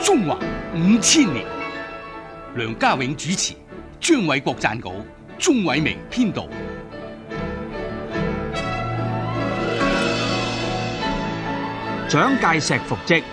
中華5000年。梁家永主持，張偉國撰稿，鍾偉明編導。 蔣介石復職。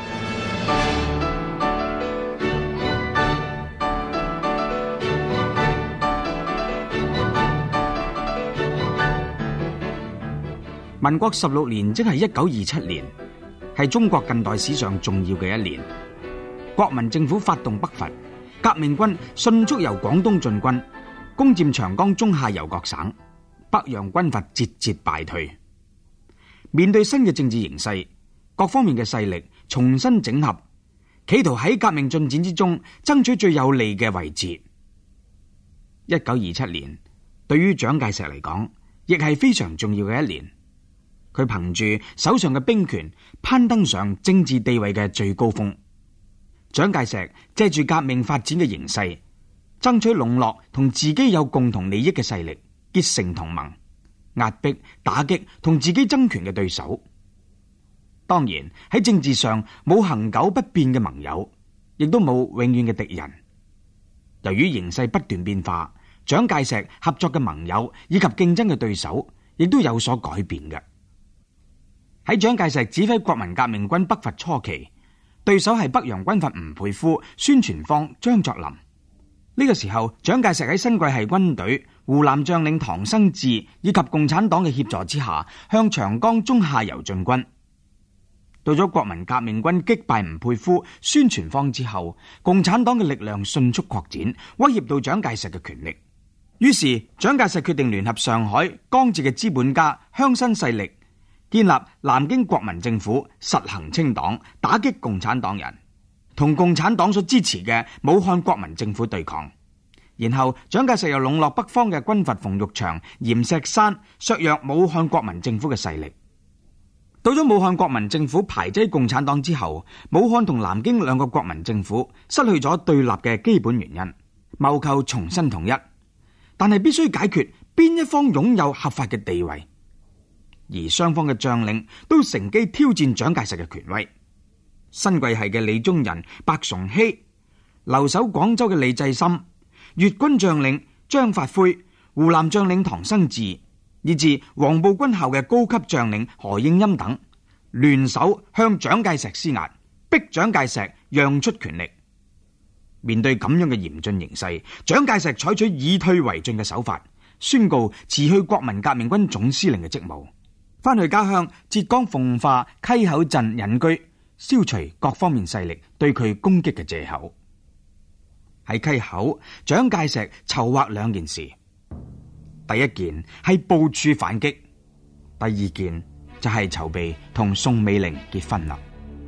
民國16年，即係1927年，係中國近代史上重要嘅一年。國民政府發動北伐，革命軍迅速由廣東進軍，攻佔長江中下游各省，北洋軍閥節節敗退。面對新嘅政治形勢，各方面嘅勢力重新整合，企圖喺革命進展之中爭取最有利嘅位置。1927年對於蔣介石嚟講，亦係非常重要嘅一年。佢憑住手上嘅兵權，攀登上政治地位嘅最高峰。蔣介石借住革命發展嘅形勢，爭取籠絡同自己有共同利益嘅勢力，結成同盟，壓迫打擊同自己爭權嘅對手。當然喺政治上冇恆久不變嘅盟友，亦都冇永遠嘅敵人。由於形勢不斷變化，蔣介石合作嘅盟友以及競爭嘅對手，亦都有所改變嘅。喺蔣介石指揮國民革命軍北伐初期，對手係北洋軍閥吳佩孚、孫傳芳、張作霖。呢個時候，蔣介石喺新桂系軍隊、湖南將領唐生智以及共產黨嘅協助之下，向長江中下游進軍。到咗國民革命軍擊敗吳佩孚、孫傳芳之後，共產黨嘅力量迅速擴展，威脅到蔣介石嘅權力。於是蔣介石決定聯合上海、江浙嘅資本家、鄉紳勢力，建立南京國民政府，實行清黨，打擊共產黨人，同共產黨所支持嘅武漢國民政府對抗。然後蔣介石又籠絡北方嘅軍閥馮玉祥、閻錫山，削弱武漢國民政府嘅勢力。到咗武漢國民政府排擠共產黨之後，武漢同南京兩個國民政府失去咗對立嘅基本原因，謀求重新統一，但係必須解決邊一方擁有合法嘅地位。而雙方嘅將領都乘機挑戰蔣介石嘅權威。新桂系嘅李宗仁、白崇禧，留守廣州嘅李濟深，粵軍將領張發奎，湖南將領唐生智，以至黃埔軍校嘅高級將領何應欽等，聯手向蔣介石施壓，逼蔣介石讓出權力。面對咁樣嘅嚴峻形勢，蔣介石採取以退為進嘅手法，宣告辭去國民革命軍總司令嘅職務，翻去家鄉浙江奉化溪口鎮隱居，消除各方面勢力對佢攻擊嘅借口。喺溪口，蔣介石籌劃兩件事，第一件係部署反擊，第二件就係籌備同宋美齡結婚啦。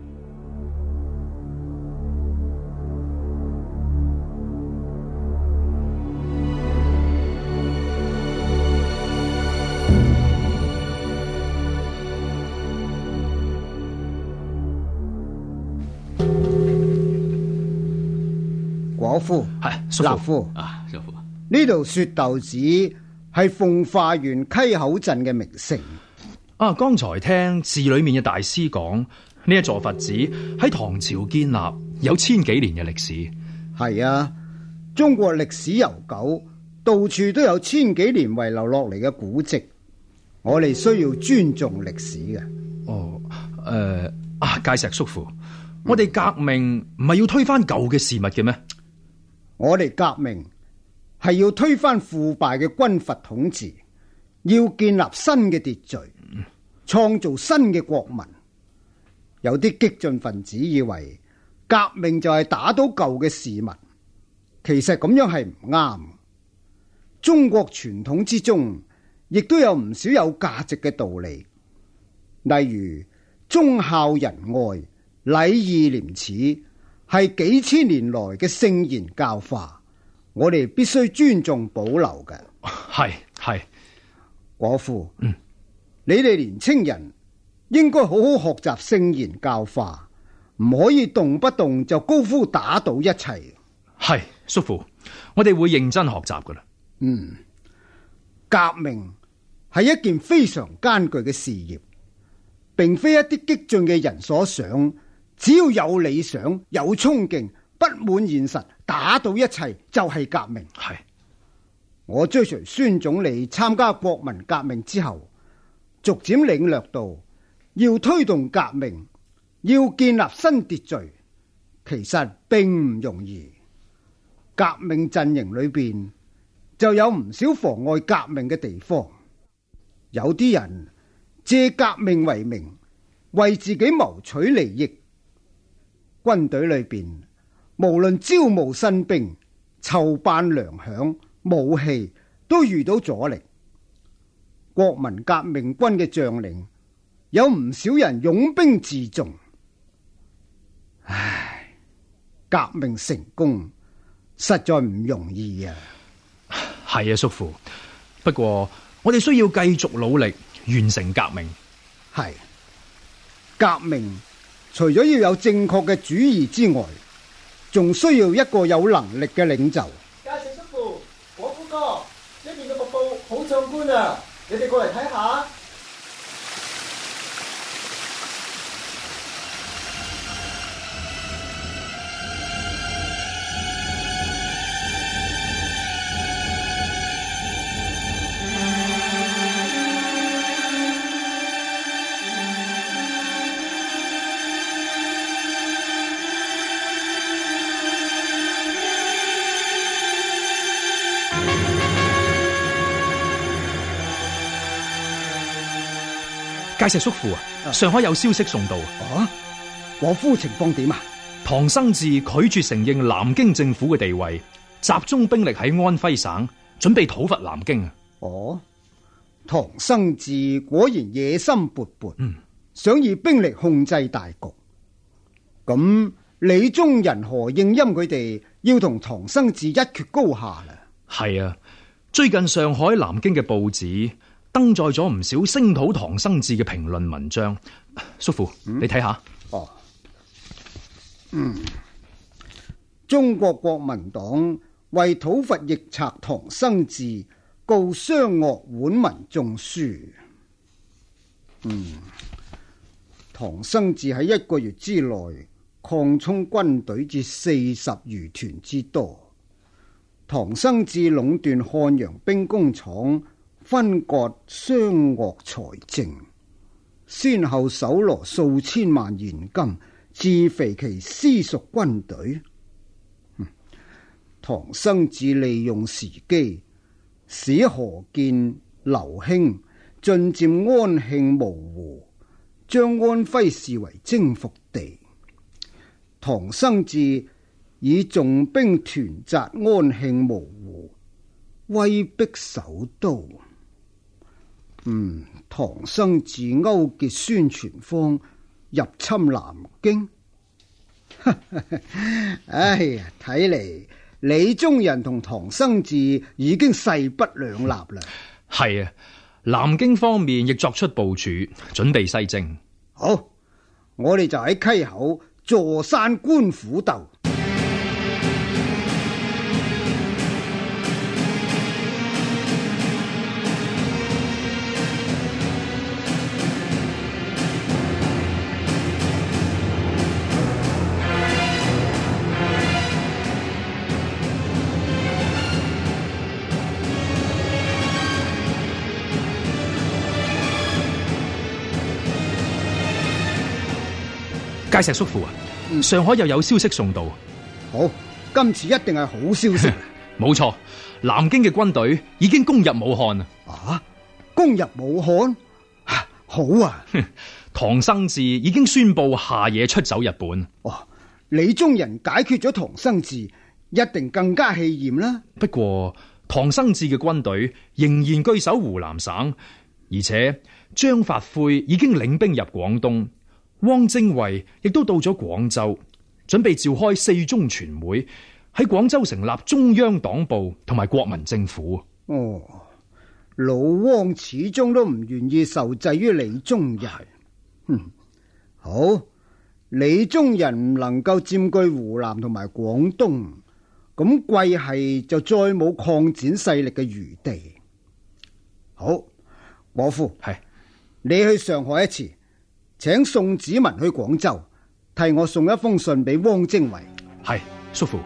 果夫係立夫啊，叔父， 呢度雪豆子係奉化縣溪口鎮嘅名城。 啊，剛才聽寺裏面嘅大師講，呢一座佛寺喺唐朝建立，有1000幾年嘅歷史。 係啊，中國歷史悠久，到處都有1000幾年遺留落嚟嘅古蹟，我哋需要尊重歷史嘅。 哦，介石叔父，我哋革命唔係要推翻舊嘅事物嘅咩？ 我哋革命係要推翻腐敗嘅軍閥統治，要建立新嘅秩序，創造新嘅國民。有啲激進分子以為革命就係打倒舊嘅事物，其實咁樣係唔啱。中國傳統之中亦都有唔少有價值嘅道理，例如忠孝仁愛、禮義廉恥，係幾千年來嘅聖言教化，我哋必須尊重保留嘅。 係， 果夫，你哋年青人應該好好學習聖言教化，唔可以動不動就高呼打倒一切。 係，叔父，我哋會認真學習噶啦。 革命係一件非常艱巨嘅事業，並非一啲激進嘅人所想， 只要有理想、有衝勁，不滿現實，打倒一切就係革命。 係， 我追隨孫總理參加國民革命之後，逐漸領略到要推動革命，要建立新秩序，其實並唔容易。革命陣營裏邊就有唔少妨礙革命嘅地方，有啲人借革命為名，為自己謀取利益。軍隊裏邊無論招募新兵、籌辦糧餉、武器，都遇到阻力。國民革命軍嘅將領有唔少人擁兵自重。唉，革命成功實在唔容易啊！ 係啊，叔父。不過我哋需要繼續努力完成革命。 係，革命除咗要有正確嘅主義之外，仲需要一個有能力嘅領袖。 介紹叔父，果夫哥，呢邊嘅瀑布好壯觀啊！你哋過嚟睇下。 介石叔父啊，上海有消息送到。 啊，果夫情況點啊？ 唐生智拒絕承認南京政府嘅地位，集中兵力喺安徽省，準備討伐南京。 哦，唐生智果然野心勃勃，想以兵力控制大局。咁李宗仁、何應欽佢哋要同唐生智一決高下啦。 係啊，最近上海、南京嘅報紙登載咗唔少聲討唐生智嘅評論文章。叔父，你睇下。 哦，中國國民黨為討伐逆賊唐生智，告湘鄂皖民眾書。唐生智喺1個月之內擴充軍隊至40餘團之多。唐生智壟斷漢陽兵工廠，分割湘鄂財政，先後搜羅數千萬現金，自肥其私屬軍隊。唐生智利用時機，使何鍵、劉興進佔安慶、蕪湖，將安徽視為征服地。唐生智以重兵屯紮安慶、蕪湖，威逼首都。唐生智勾結孫傳芳入侵南京。哎呀，睇嚟李宗仁同唐生智已經勢不兩立啦。 係啊，南京方面亦作出部署，準備西征。 好，我哋就喺溪口坐山觀虎鬥。 介石叔父啊，上海又有消息送到。 好，今次一定係好消息。 冇錯，南京嘅軍隊已經攻入武漢啦。 啊，攻入武漢？好啊！ 唐生智已經宣布下野出走日本。 哦，李宗仁解決咗唐生智，一定更加氣焰啦。 不過唐生智嘅軍隊仍然據守湖南省，而且張發奎已經領兵入廣東。汪精衛亦都到咗廣州，準備召開4中全會，喺廣州成立中央黨部同埋國民政府。 哦，老汪始終都唔願意受制於李宗仁。好，李宗仁唔能夠佔據湖南同埋廣東，咁貴係就再冇擴展勢力嘅餘地。好，果夫， 係你去上海一次，請宋子文去廣州， 替我送一封信俾汪精衛。 係，叔父。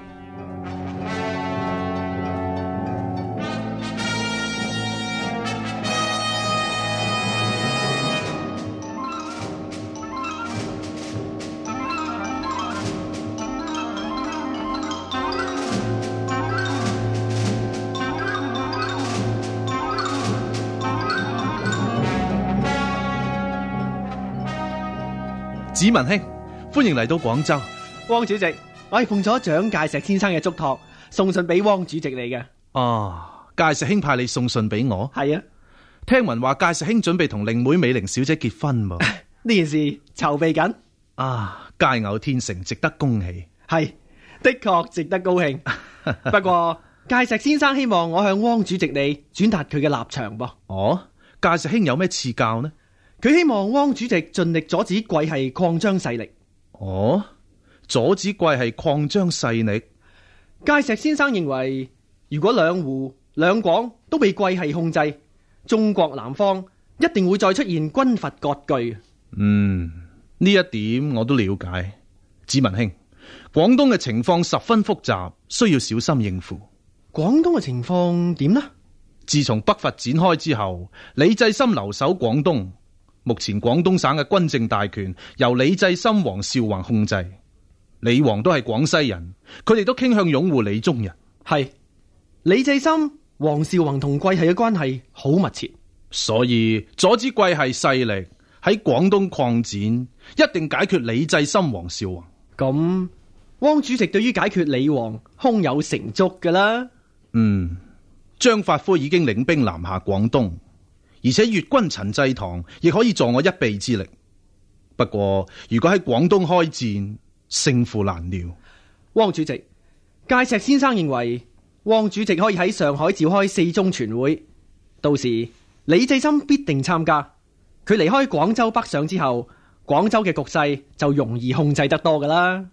子文兄，歡迎嚟到廣州。 汪主席，我係奉咗蔣介石先生嘅囑託，送信俾汪主席你嘅。 介石兄派你送信俾我？ 係啊， 聽聞話介石兄準備同令妹美玲小姐結婚喎。 呢件事籌備緊。 佳偶天成，值得恭喜。 係，的確值得高興。不過介石先生希望我向汪主席你轉達佢嘅立場噃。 介石兄有咩賜教呢？ 佢希望汪主席盡力阻止桂系擴張勢力。 阻止桂系擴張勢力。 介石先生認為，如果兩湖兩廣都被桂系控制，中國南方一定會再出現軍閥割據。 呢一點我都了解。子文兄，廣東嘅情況十分複雜，需要小心應付。 廣東嘅情況點呢？ 自從北伐展開之後，李濟深留守廣東。目前廣東省嘅軍政大權由李濟深、黃紹竑控制，李黃都係廣西人，佢哋都傾向擁護李宗仁。 係，李濟深、黃紹竑同桂系嘅關係好密切， 所以阻止桂系勢力喺廣東擴展，一定解決李濟深、黃紹竑。 咁汪主席對於解決李黃胸有成竹㗎啦。 張發奎已經領兵南下廣東，而且粵軍陳濟棠亦可以助我一臂之力。不過如果喺廣東開戰，勝負難料。 汪主席，介石先生認為汪主席可以喺上海召開四中全會，到時李濟深必定參加。佢離開廣州北上之後，廣州嘅局勢就容易控制得多㗎啦。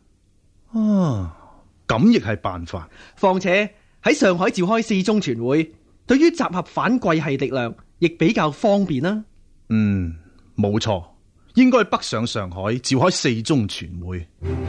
咁亦係辦法。 況且喺上海召開四中全會，對於集合反桂系力量亦比較方便啦。 冇錯，應該北上上海召開四中全會。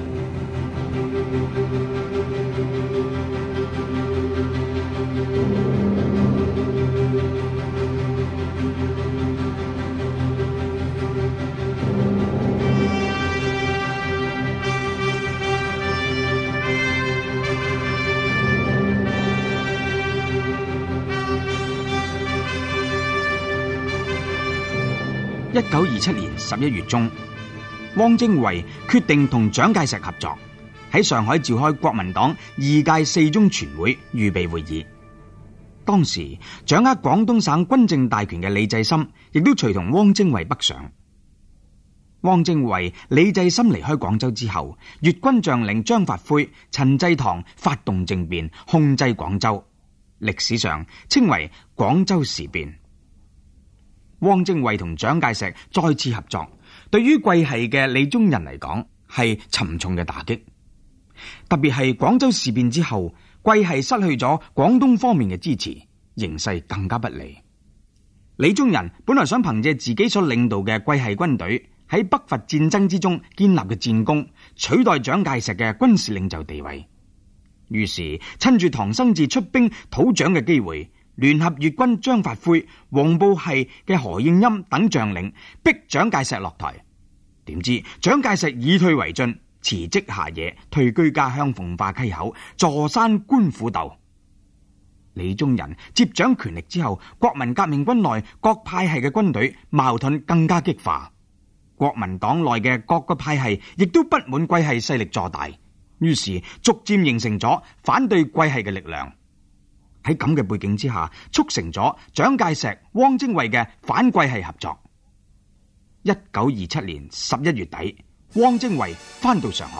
1927年11月中，汪精衛決定同蔣介石合作，喺上海召開國民黨2屆四中全會預備會議。當時掌握廣東省軍政大權嘅李濟深亦都隨同汪精衛北上。汪精衛、李濟深離開廣州之後，粵軍將領張發奎、陳濟棠發動政變，控制廣州，歷史上稱為廣州事變。汪精衛同蔣介石再次合作，對於桂系嘅李宗仁嚟講係沉重嘅打擊。特別係廣州事變之後，桂系失去咗廣東方面嘅支持，形勢更加不利。李宗仁本來想憑借自己所領導嘅桂系軍隊喺北伐戰爭之中建立嘅戰功，取代蔣介石嘅軍事領袖地位。於是趁住唐生智出兵討蔣嘅機會，聯合粵軍張發奎、黃埔系嘅何應欽等將領，逼蔣介石落台。點知蔣介石以退為進，辭職下野，退居家鄉奉化溪口，坐山觀虎鬥。李宗仁接掌權力之後，國民革命軍內各派系嘅軍隊矛盾更加激化，國民黨內嘅各個派系亦都不滿桂系勢力坐大，於是逐漸形成咗反對桂系嘅力量。喺咁嘅背景之下，促成咗蔣介石、汪精衛嘅反桂系合作。1927年11月底，汪精衛返到上海。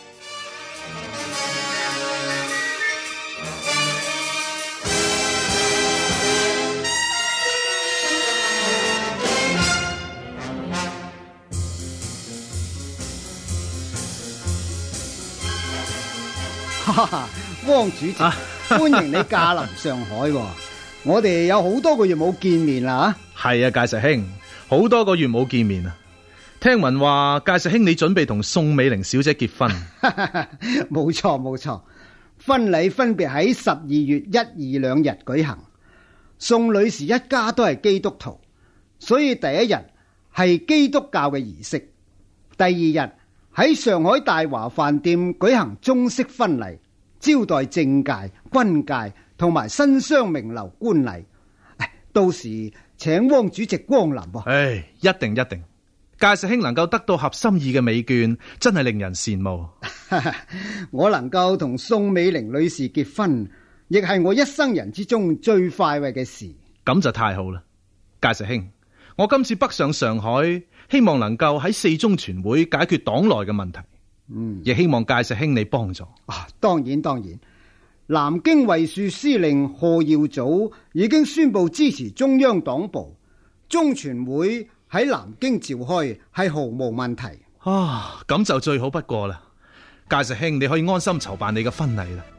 哈哈，汪主席，歡迎你駕臨上海。我哋有好多個月冇見面啦。 係啊，介石兄，好多個月冇見面啊。 聽聞話介石兄你準備同宋美齡小姐結婚。 冇錯冇錯，婚禮分別喺12月1、2兩日舉行。宋女士一家都係基督徒，所以第一日係基督教嘅儀式，第二日喺上海大華飯店舉行中式婚禮，招待政界、軍界同埋新商名流觀禮。到時請汪主席光臨。 一定一定，介石兄能夠得到合心意嘅美眷，真係令人羨慕。 我能夠同宋美齡女士結婚，亦係我一生人之中最快慰嘅事。 咁就太好啦，介石兄，我今次北上上海，希望能夠喺四中全會解決黨內嘅問題。亦希望介石兄你幫助。 當然當然，南京衛戍司令賀耀祖已經宣布支持中央黨部，中全會喺南京召開係毫無問題。 咁就最好不過啦，介石兄你可以安心籌辦你嘅婚禮啦。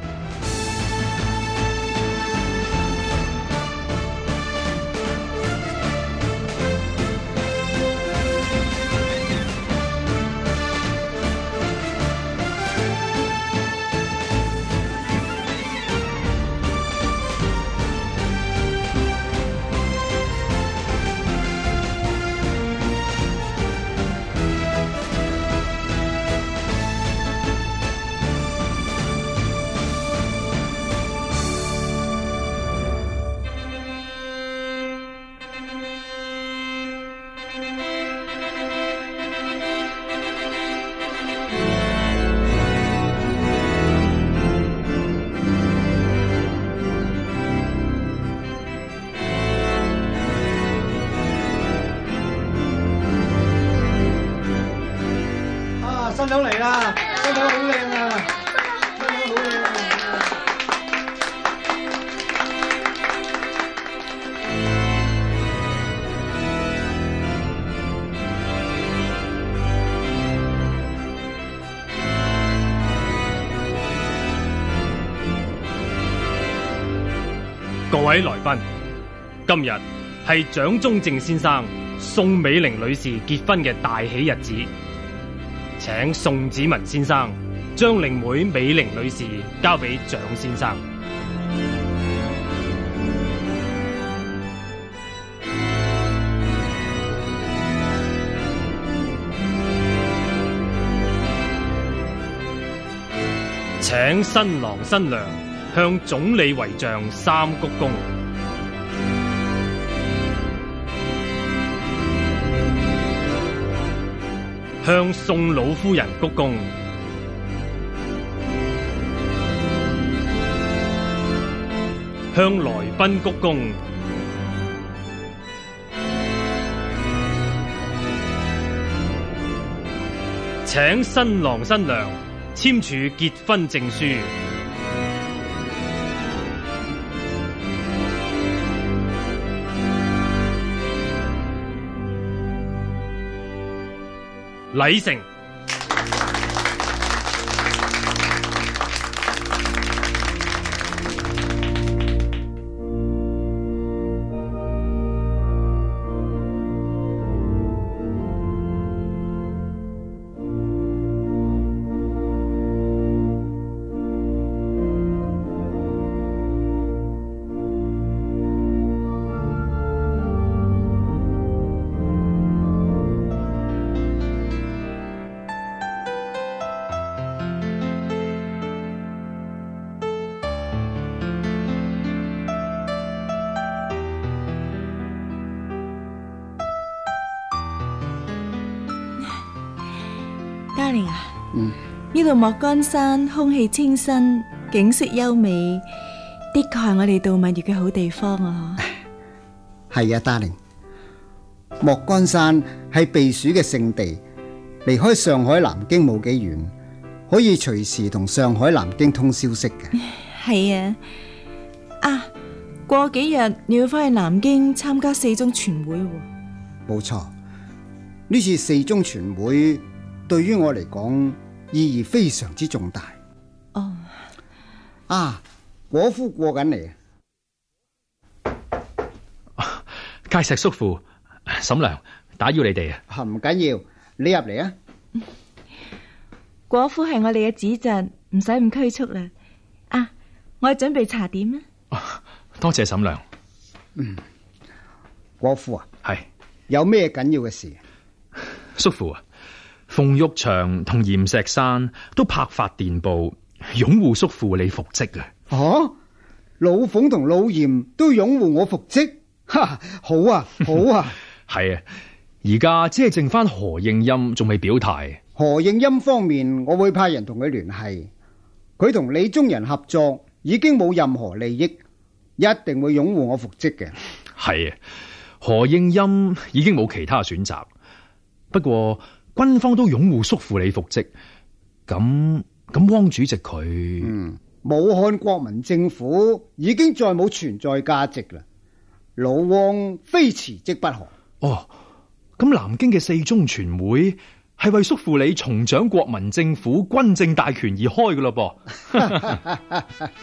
新娘嚟啦！新娘好靚啊！新娘好靚啊！ 各位來賓，今日係蔣中正先生、宋美齡女士結婚嘅大喜日子。請宋子文先生將令妹美齡女士交俾蔣先生。請新郎新娘向總理遺像3鞠躬。向宋老夫人鞠躬，向來賓鞠躬，請新郎新娘簽署結婚證書。禮成。 Darling啊，呢度莫干山空氣清新，景色優美，的確係我哋度蜜月嘅好地方啊！ 係啊，Darling，莫干山係避暑嘅勝地，離開上海南京冇幾遠，可以隨時同上海南京通消息嘅。 係啊，過幾日你要翻去南京參加四中全會喎。 冇錯，呢次四中全會對於我嚟講意義非常之重大。果夫過緊嚟介石叔父、嬸娘， 打擾你哋啊。 唔緊要，你入嚟啊。 果夫係我哋嘅子侄，唔使咁拘束啦。啊，我準備茶點啊。 多謝嬸娘。 果夫啊， 係有咩緊要嘅事？ 叔父啊，馮玉祥同嚴石山都拍發電報擁護叔父你復職啊。 老馮同老嚴都擁護我復職，哈，好啊，好啊。 係啊，而家只係剩翻何應欽仲未表態。 何應欽方面，我會派人同佢聯繫。佢同李宗仁合作已經冇任何利益，一定會擁護我復職嘅。 係啊，何應欽已經冇其他選擇。不過軍方都擁護叔父你復職，咁汪主席佢， 武漢國民政府已經再冇存在價值啦。老汪非辭職不可。 哦，咁南京嘅四中全會係為叔父你重掌國民政府軍政大權而開嘅咯噃。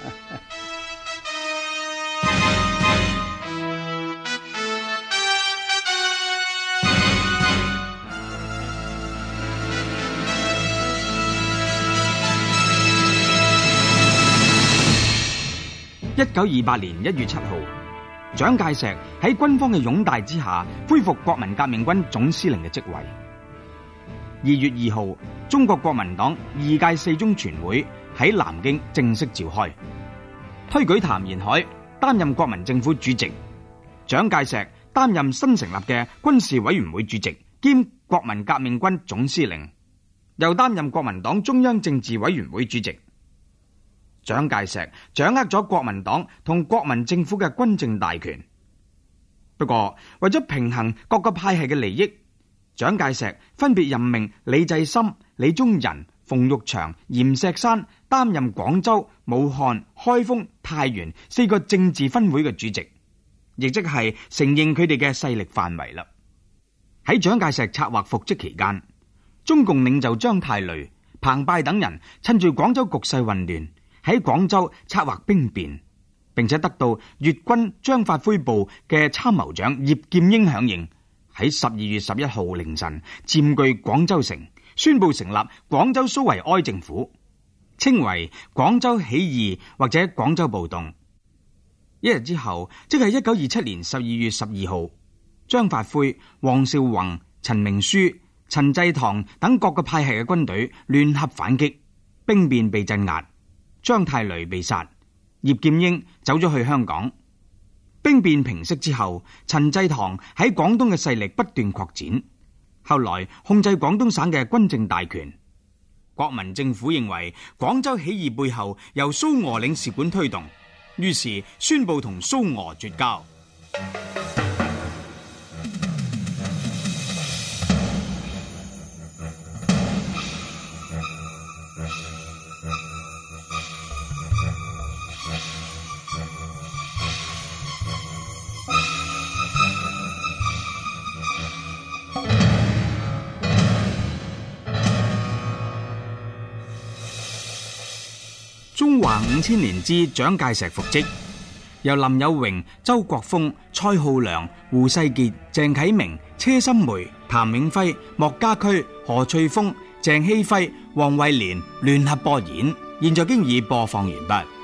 1928年1月7號，蔣介石喺軍方嘅擁戴之下，恢復國民革命軍總司令嘅職位。2月2號，中國國民黨2屆四中全會喺南京正式召開，推舉譚延闓擔任國民政府主席，蔣介石擔任新成立嘅軍事委員會主席兼國民革命軍總司令，又擔任國民黨中央政治委員會主席。蔣介石掌握咗國民黨同國民政府嘅軍政大權，不過為咗平衡各個派系嘅利益，蔣介石分別任命李濟深、李宗仁、馮玉祥、嚴石山擔任廣州、武漢、開封、太原4個政治分會嘅主席，亦即係承認佢哋嘅勢力範圍啦。喺蔣介石策劃復職期間，中共領袖張太雷、彭拜等人趁住廣州局勢混亂，喺廣州策劃兵變，並且得到粵軍張發奎部嘅參謀長葉劍英響應，喺12月11號凌晨佔據廣州城，宣布成立廣州蘇維埃政府，稱為廣州起義或者廣州暴動。一日之後，即係1927年12月12號，張發奎、黃紹竑、陳明書、陳濟棠等各個派系嘅軍隊聯合反擊，兵變被鎮壓。張太雷被殺，葉劍英走咗去香港。兵變平息之後，陳濟棠喺廣東嘅勢力不斷擴展，後來控制廣東省嘅軍政大權。國民政府認為廣州起義背後由蘇俄領事館推動，於是宣布同蘇俄絕交。中華5000年之蔣介石復職，由林有榮、周國峰、蔡浩良、胡世傑、鄭啟明、車心梅、譚永輝、莫家駒、何翠峰、鄭希輝、黃惠蓮聯合播演，現在經已播放完畢。